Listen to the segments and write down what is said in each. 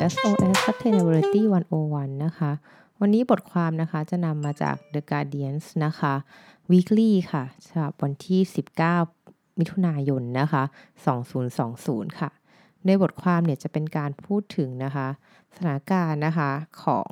SOS Sustainability 101 นะคะวันนี้บทความนะคะจะนำมาจาก The Guardian นะคะ Weekly ค่ะฉบับวันที่19มิถุนายนนะคะ2020ค่ะในบทความเนี่ยจะเป็นการพูดถึงนะคะสถานการณ์นะคะของ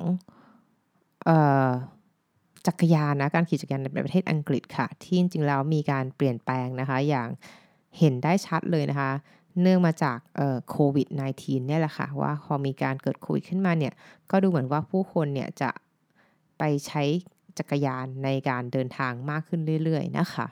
จักรยานนะการขี่จักรยานในประเทศอังกฤษค่ะที่จริงๆแล้วมีการเปลี่ยนแปลงนะคะอย่างเห็นได้ชัดเลยนะคะเนื่องมาจากโควิด -19 เนี่ยแหละค่ะว่าพอมีการเกิดโควิดขึ้นมาเนี่ยก็ดูเหมือนว่าผู้คนเนี่ยจะไปใช้จักรยานในการเดินทางมากขึ้นเรื่อยๆนะคะ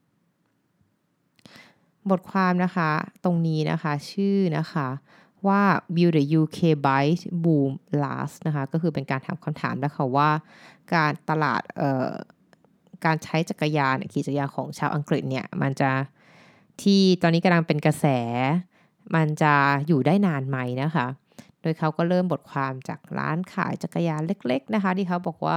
บทความนะคะตรงนี้นะคะชื่อนะคะว่า Will the UK bike boom last นะคะก็คือเป็นการถามคำถามนะคะว่าการตลาดการใช้จักรยานขี่จักรยานของชาวอังกฤษเนี่ยมันจะที่ตอนนี้กำลังเป็นกระแสมันจะอยู่ได้นานไหมนะคะโดยเขาก็เริ่มบทความจากร้านขายจักรยานเล็กๆนะคะที่เขาบอกว่า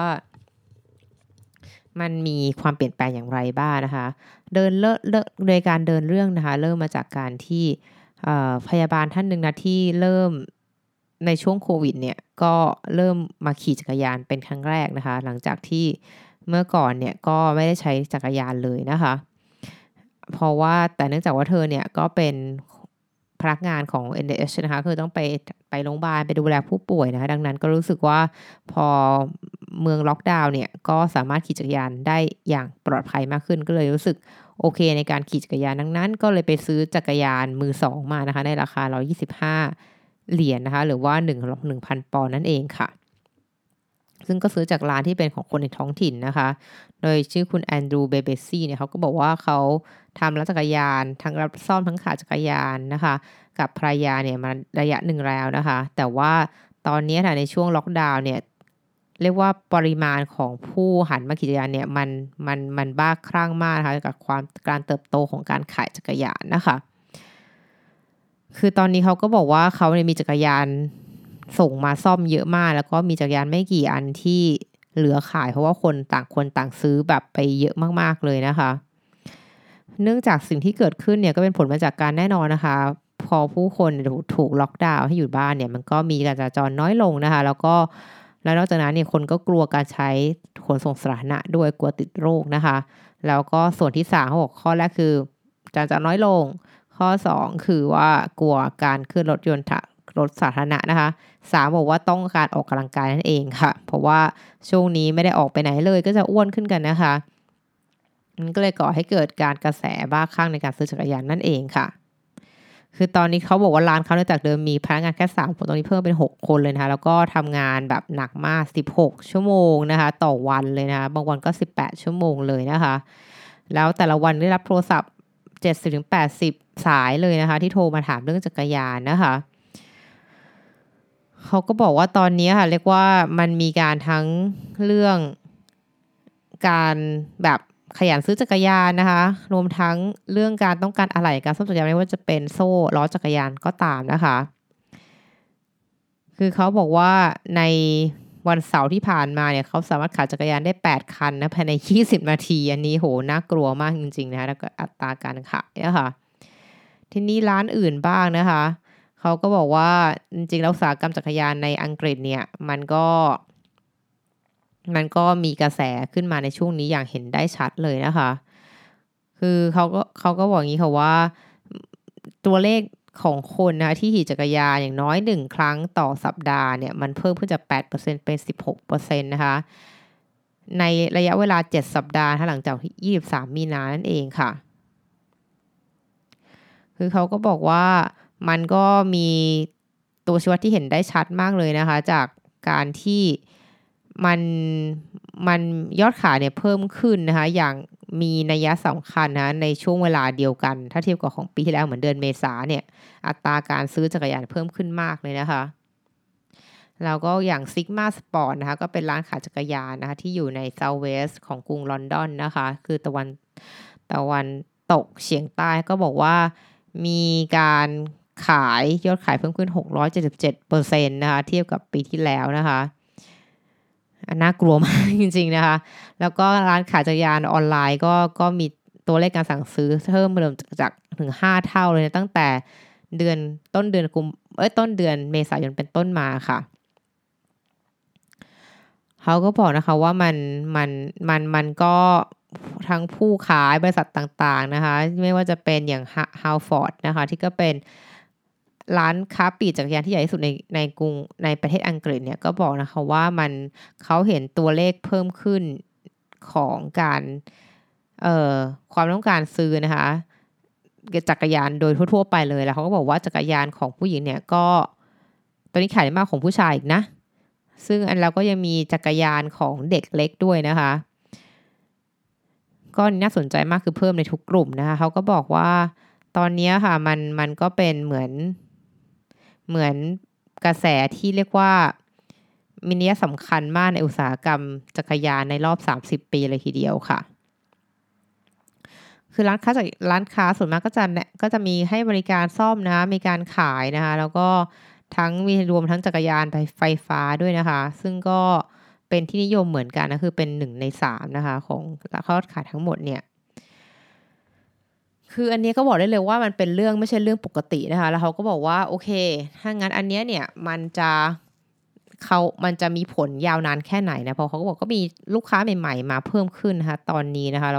มันมีความเปลี่ยนแปลงอย่างไรบ้างนะคะโดยการเดินเรื่องนะคะเริ่มมาจากการที่พยาบาลท่านหนึ่งนะที่เริ่มในช่วงโควิดเนี่ยก็เริ่มมาขี่จักรยานเป็นครั้งแรกนะคะหลังจากที่เมื่อก่อนเนี่ยก็ไม่ได้ใช้จักรยานเลยนะคะเพราะว่าแต่เนื่องจากว่าเธอเนี่ยก็เป็นพนักงานของ NHS นะคะคือต้องไปโรงพยาบาลไปดูแลผู้ป่วยนะคะดังนั้นก็รู้สึกว่าพอเมืองล็อกดาวน์เนี่ยก็สามารถขี่จักรยานได้อย่างปลอดภัยมากขึ้นก็เลยรู้สึกโอเคในการขี่จักรยานดังนั้นก็เลยไปซื้อจักรยานมือสองมานะคะในราคา$125นะคะหรือว่า1,000 ปอนด์นั่นเองค่ะซึ่งก็ซื้อจากร้านที่เป็นของคนในท้องถิ่นนะคะโดยชื่อคุณแอนดรูว์เบเบซี่เนี่ยเขาก็บอกว่าเขาทำร้านจักรยานทั้งรับซ่อมทั้งขายจักรยานนะคะกับภรรยาเนี่ยมาระยะหนึ่งแล้วนะคะแต่ว่าตอนนี้ค่ะในช่วงล็อกดาวน์เนี่ยเรียกว่าปริมาณของผู้หันมาขี่จักรยานเนี่ยมันบ้าคลั่งมากนะคะกับการเติบโตของการขายจักรยานนะคะคือตอนนี้เขาก็บอกว่าเขาเนี่ยมีจักรยานส่งมาซ่อมเยอะมากแล้วก็มีจักรยานไม่กี่อันที่เหลือขายเพราะว่าคนต่างซื้อแบบไปเยอะมากๆเลยนะคะเนื่องจากสิ่งที่เกิดขึ้นเนี่ยก็เป็นผลมาจากการแน่นอนนะคะพอผู้คนถูกล็อกดาวน์ให้อยู่บ้านเนี่ยมันก็มีการจราจรน้อยลงนะคะแล้วนอกจากนั้นเนี่ยคนก็กลัวการใช้ขนส่งสาธารณะด้วยกลัวติดโรคนะคะแล้วก็ส่วนที่3เขาบอกข้อแรกคือการจราจรน้อยลงข้อ2คือว่ากลัวการขึ้นรถสาธารณะนะคะ3บอกว่าต้องการออกกำลังกายนั่นเองค่ะเพราะว่าช่วงนี้ไม่ได้ออกไปไหนเลยก็จะอ้วนขึ้นกันนะคะมันก็เลยก่อให้เกิดการกระแสบ้าคลั่งในการซื้อจักรยานนั่นเองค่ะคือตอนนี้เขาบอกว่าร้านเขาเนื่องจากเดิมมีพนักงานแค่3คนตอนนี้เพิ่มเป็น6คนเลยนะคะแล้วก็ทำงานแบบหนักมาก16ชั่วโมงนะคะต่อวันเลยนะคะบางวันก็18ชั่วโมงเลยนะคะแล้วแต่ละวันได้รับโทรศัพท์70-80สายเลยนะคะที่โทรมาถามเรื่องจักรยานนะคะเขาก็บอกว่าตอนนี้ค่ะเรียกว่ามันมีการทั้งเรื่องการแบบขยันซื้อจักรยานนะคะรวมทั้งเรื่องการต้องการอะไหล่การซ่อมจักรยานไม่ว่าจะเป็นโซ่ล้อจักรยานก็ตามนะคะคือเขาบอกว่าในวันเสาร์ที่ผ่านมาเนี่ยเขาสามารถขายจักรยานได้8คันนะภายใน20นาทีอันนี้โหน่ากลัวมากจริงๆนะคะแล้วก็อัตราการขายนะคะทีนี้ร้านอื่นบ้างนะคะเขาก็บอกว่าจริงๆแล้วอุตสาหกรรมจักรยานในอังกฤษเนี่ยมันก็มีกระแสขึ้นมาในช่วงนี้อย่างเห็นได้ชัดเลยนะคะคือเขาก็บอกอย่างนี้ค่ะว่าตัวเลขของคนนะคะที่ขี่จักรยานอย่างน้อย1ครั้งต่อสัปดาห์เนี่ยมันเพิ่มขึ้นจาก 8% เป็น 16% นะคะในระยะเวลา7สัปดาห์หลังจาก23มีนานั่นเองค่ะคือเขาก็บอกว่ามันก็มีตัวชี้วัดที่เห็นได้ชัดมากเลยนะคะจากการที่มันยอดขายเนี่ยเพิ่มขึ้นนะคะอย่างมีนัยสำคัญนะในช่วงเวลาเดียวกันถ้าเทียบกับของปีที่แล้วเหมือนเดือนเมษาเนี่ยอัตราการซื้อจักรยานเพิ่มขึ้นมากเลยนะคะแล้วก็อย่าง Sigma Sport นะคะก็เป็นร้านขายจักรยานนะคะที่อยู่ใน South West ของกรุงลอนดอนนะคะคือตะวันตกเฉียงใต้ก็บอกว่ามีการยอดขายเพิ่มขึ้น 677% นะคะเทียบกับปีที่แล้วนะคะน่ากลัวมากจริงๆนะคะแล้วก็ร้านขายจักรยานออนไลน์ก็มีตัวเลขการสั่งซื้อเพิ่มจากถึง5เท่าเลยนะตั้งแต่ต้นเดือนต้นเดือนเมษายนเป็นต้นมาค่ะเขาก็บอกนะคะว่ามันก็ทั้งผู้ขายบริษัทต่างๆนะคะไม่ว่าจะเป็นอย่าง Halford นะคะที่ก็เป็นร้านค้าปลีกจักรยานที่ใหญ่ที่สุดในกรุงในประเทศอังกฤษเนี่ยก็บอกนะคะว่าเขาเห็นตัวเลขเพิ่มขึ้นของการความต้องการซื้อนะคะจักรยานโดยทั่วๆไปเลยแล้วเขาก็บอกว่าจักรยานของผู้หญิงเนี่ยก็ตอนนี้ขายได้มากของผู้ชายอีกนะซึ่งอันเราก็ยังมีจักรยานของเด็กเล็กด้วยนะคะก็น่าสนใจมากคือเพิ่มในทุกกลุ่มนะคะเขาก็บอกว่าตอนนี้ค่ะมันก็เป็นเหมือนกระแสที่เรียกว่ามีนัยสำคัญมากในอุตสาหกรรมจักรยานในรอบ30ปีเลยทีเดียวค่ะคือร้านค้าส่วนมากก็จะมีให้บริการซ่อมนะมีการขายนะคะแล้วก็มีรวมทั้งจักรยานไฟฟ้าด้วยนะคะซึ่งก็เป็นที่นิยมเหมือนกันนะคือเป็น1ใน3นะคะของยอดขายทั้งหมดเนี่ยคืออันนี้ก็บอกได้เลยว่ามันเป็นเรื่องไม่ใช่เรื่องปกตินะคะแล้วเขาก็บอกว่าโอเคถ้างั้นอันเนี้ยเนี่ยมันจะมีผลยาวนานแค่ไหนนะเพราะเขาก็บอกก็มีลูกค้าใหม่ๆมาเพิ่มขึ้นนะคะตอนนี้นะคะ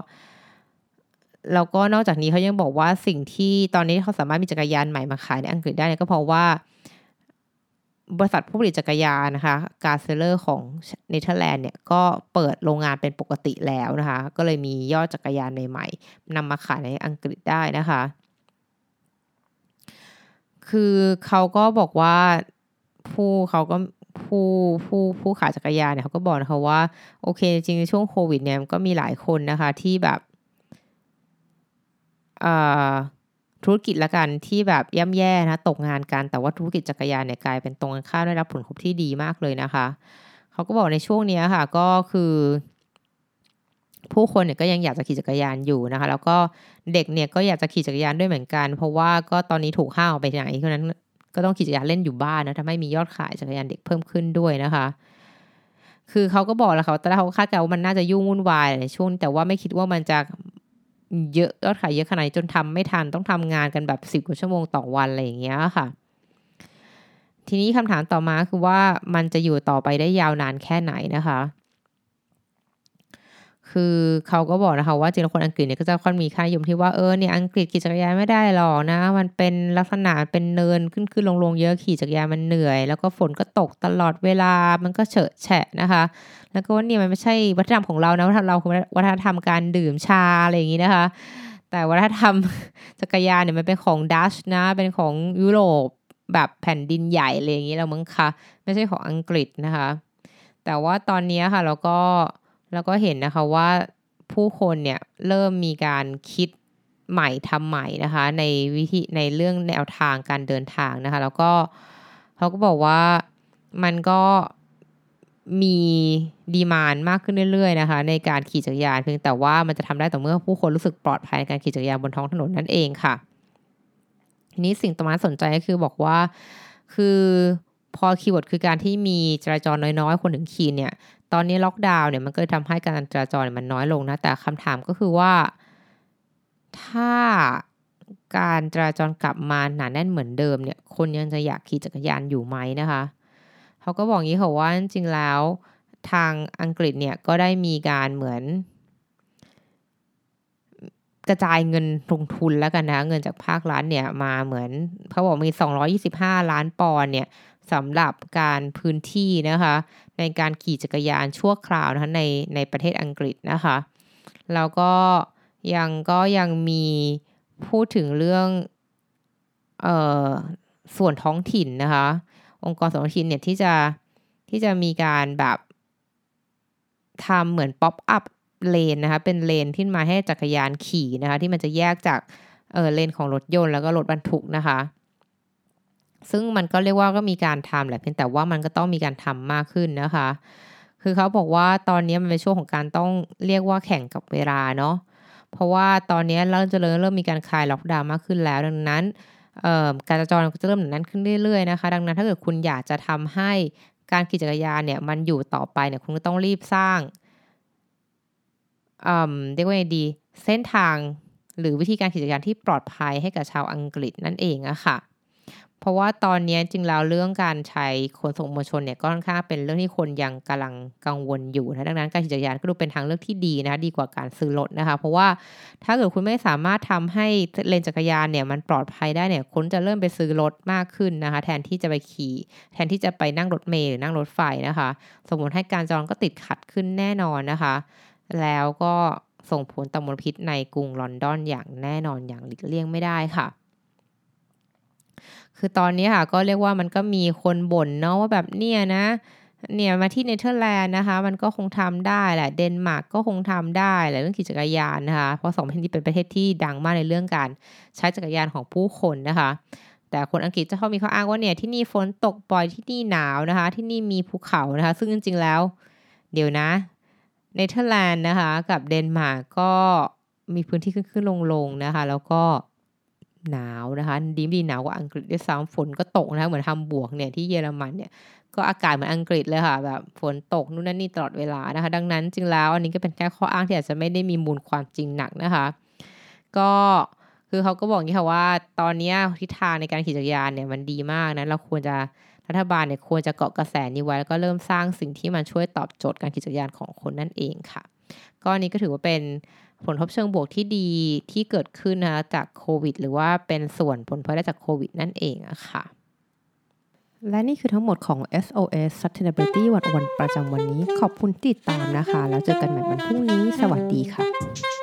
แล้วก็นอกจากนี้เขายังบอกว่าสิ่งที่ตอนนี้เขาสามารถมีจักรยานใหม่มาขายในอังกฤษได้ก็เพราะว่าบริษัทผู้ผลิตจักรยานนะคะการ์เซเลอร์ของเนเธอร์แลนด์เนี่ยก็เปิดโรงงานเป็นปกติแล้วนะคะก็เลยมียอดจักรยานใหม่ๆนำมาขายในอังกฤษได้นะคะคือเขาก็บอกว่าเขาก็ผู้ขายจักรยานเนี่ยเขาก็บอกนะคะว่าโอเคจริงๆในช่วงโควิดเนี่ยก็มีหลายคนนะคะที่แบบธุรกิจละกันที่แบบย่ำแย่นะตกงานกันแต่ว่าธุรกิจจักรยานเนี่ยกลายเป็นตรงกันข้ามได้รับผลกระทบที่ดีมากเลยนะคะเขาก็บอกในช่วงนี้ค่ะก็คือผู้คนเนี่ยก็ยังอยากจะขี่จักรยานอยู่นะคะแล้วก็เด็กเนี่ยก็อยากจะขี่จักรยานด้วยเหมือนกันเพราะว่าก็ตอนนี้ถูกห้ามออกไปไหนเพราะนั้นก็ต้องขี่จักรยานเล่นอยู่บ้านนะทำให้มียอดขายจักรยานเด็กเพิ่มขึ้นด้วยนะคะคือเขาก็บอกแล้วตอนแรกเขาคาดการณ์ว่ามันน่าจะยุ่งวุ่นวายในช่วงแต่ว่าไม่คิดว่ามันจะเยอะยอดขายเยอะขนาดนี้จนทำไม่ทันต้องทำงานกันแบบ10กว่าชั่วโมงต่อวันอะไรอย่างเงี้ยค่ะทีนี้คำถามต่อมาคือว่ามันจะอยู่ต่อไปได้ยาวนานแค่ไหนนะคะคือเขาก็บอกนะคะว่าจริงๆคนอังกฤษเนี่ยก็จะค่อนมีค่านิยมที่ว่าเนี่ยอังกฤษขี่จักรยานไม่ได้หรอกนะมันเป็นลักษณะเป็นเนินขึ้นๆลงๆเยอะขี่จักรยานมันเหนื่อยแล้วก็ฝนก็ตกตลอดเวลามันก็เฉอะแฉะนะคะแล้วก็ว่าเนี่ยมันไม่ใช่วัฒนธรรมของเรานะวัฒนธรรมเราคือวัฒนธรรมการดื่มชาอะไรอย่างงี้นะคะแต่วัฒนธรรมจักรยานเนี่ยมันเป็นของดัชนะเป็นของยุโรปแบบแผ่นดินใหญ่อะไรอย่างงี้แล้วมั้งคะไม่ใช่ของอังกฤษนะคะแต่ว่าตอนนี้ค่ะแล้วก็เห็นนะคะว่าผู้คนเนี่ยเริ่มมีการคิดใหม่ทำใหม่นะคะในเรื่องแนวทางการเดินทางนะคะแล้วก็เขาก็บอกว่ามันก็มีดีมานด์มากขึ้นเรื่อยๆนะคะในการขี่จักรยานเพียงแต่ว่ามันจะทำได้ต่อเมื่อผู้คนรู้สึกปลอดภัยในการขี่จักรยานบนท้องถนนนั่นเองค่ะทีนี้สิ่งต่อมาสนใจก็คือบอกว่าคือพอคีย์เวิร์ดคือการที่มีจราจรน้อยๆคนถึงขี่เนี่ย ตอนนี้ล็อกดาวน์เนี่ยมันก็เลยทำให้การจราจรมันน้อยลงนะแต่คำถามก็คือว่าถ้าการจราจรกลับมาหนาแน่นเหมือนเดิมเนี่ยคนยังจะอยากขี่จักรยานอยู่ไหมนะคะเขาก็บอกงี้ค่ะว่าจริงๆแล้วทางอังกฤษเนี่ยก็ได้มีการเหมือนกระจายเงินลงทุนแล้วกันนะเงินจากภาครัฐเนี่ยมาเหมือนเขาบอกมี225ล้านปอนด์เนี่ยสำหรับการพื้นที่นะคะในการขี่จักรยานชั่วคราวนะคะในประเทศอังกฤษนะคะแล้วก็ยังมีพูดถึงเรื่องเอ่อส่วนท้องถิ่นนะคะองค์กรส่วนท้องถิ่นเนี่ยที่จะมีการแบบทำเหมือนป๊อปอัพเลนนะคะเป็นเลนที่มาให้จักรยานขี่นะคะที่มันจะแยกจากเลนของรถยนต์แล้วก็รถบรรทุกนะคะซึ่งมันก็เรียกว่าก็มีการทำแหละเพียงแต่ว่ามันก็ต้องมีการทำมากขึ้นนะคะคือเขาบอกว่าตอนนี้มันเป็นช่วงของการต้องเรียกว่าแข่งกับเวลาเนาะเพราะว่าตอนนี้เริ่มมีการคลายล็อกดาวน์มากขึ้นแล้วดังนั้นการจราจรก็จะเริ่มหนาแน่นขึ้นเรื่อยๆนะคะดังนั้นถ้าเกิดคุณอยากจะทำให้การขี่จักรยานเนี่ยมันอยู่ต่อไปเนี่ยคุณก็ต้องรีบสร้างเรียกว่าไงดีเส้นทางหรือวิธีการขี่จักรยานที่ปลอดภัยให้กับชาวอังกฤษนั่นเองอะค่ะเพราะว่าตอนนี้จริงแล้วเรื่องการใช้ขนส่งมวลชนเนี่ยก็ค่อนข้างเป็นเรื่องที่คนยังกำลังกังวลอยู่นะดังนั้นการขี่จักรยานก็ดูเป็นทางเลือกที่ดีนะคะดีกว่าการซื้อรถนะคะเพราะว่าถ้าเกิดคุณไม่สามารถทำให้เลนจักรยานเนี่ยมันปลอดภัยได้เนี่ยคุณจะเริ่มไปซื้อรถมากขึ้นนะคะแทนที่จะไปขี่แทนที่จะไปนั่งรถเมล์หรือนั่งรถไฟนะคะสมมติให้การจราจรก็ติดขัดขึ้นแน่นอนนะคะแล้วก็ส่งผลต่อมลพิษในกรุงลอนดอนอย่างแน่นอนอย่างหลีกเลี่ยงไม่ได้ค่ะคือตอนนี้ค่ะก็เรียกว่ามันก็มีคนบ่นเนาะว่าแบบเนี่ยมาที่เนเธอร์แลนด์นะคะมันก็คงทำได้แหละเดนมาร์กก็คงทำได้แหละเรื่องขี่จักรยานนะคะเพราะ2ประเทศนี้เป็นประเทศที่ดังมากในเรื่องการใช้จักรยานของผู้คนนะคะแต่คนอังกฤษจะเขามีข้ออ้างว่าเนี่ยที่นี่ฝนตกบ่อยที่นี่หนาวนะคะที่นี่มีภูเขานะคะซึ่งจริงๆแล้วเดี๋ยวนะเนเธอร์แลนด์นะคะกับเดนมาร์กก็มีพื้นที่ขึ้นๆลงๆนะคะแล้วก็หนาวนะคะดีหนาวกว่าอังกฤษด้วยซ้ำฝนก็ตกนะคะเหมือนฮัมบวร์กเนี่ยที่เยอรมันเนี่ยก็อากาศเหมือนอังกฤษเลยค่ะแบบฝนตกนู่นนั่นนี่ตลอดเวลานะคะดังนั้นจริงแล้วอันนี้ก็เป็นแค่ข้ออ้างที่อาจจะไม่ได้มีมูลความจริงหนักนะคะก็คือเขาก็บอกอย่างนี้ค่ะว่าตอนนี้ทิศทางในการขี่จักรยานเนี่ยมันดีมากนะเราควรจะรัฐบาลเนี่ยควรจะเกาะกระแสนี้ไว้แล้วก็เริ่มสร้างสิ่งที่มันช่วยตอบโจทย์การขี่จักรยานของคนนั่นเองค่ะก็อันนี้ก็ถือว่าเป็นผลทบเชิงบวกที่ดีที่เกิดขึ้นนะคะจากโควิดหรือว่าเป็นส่วนผลพลอยได้จากโควิดนั่นเองอะค่ะและนี่คือทั้งหมดของ SOS Sustainability 101ประจำวันนี้ขอบคุณที่ติดตามนะคะแล้วเจอกันใหม่วันพรุ่งนี้สวัสดีค่ะ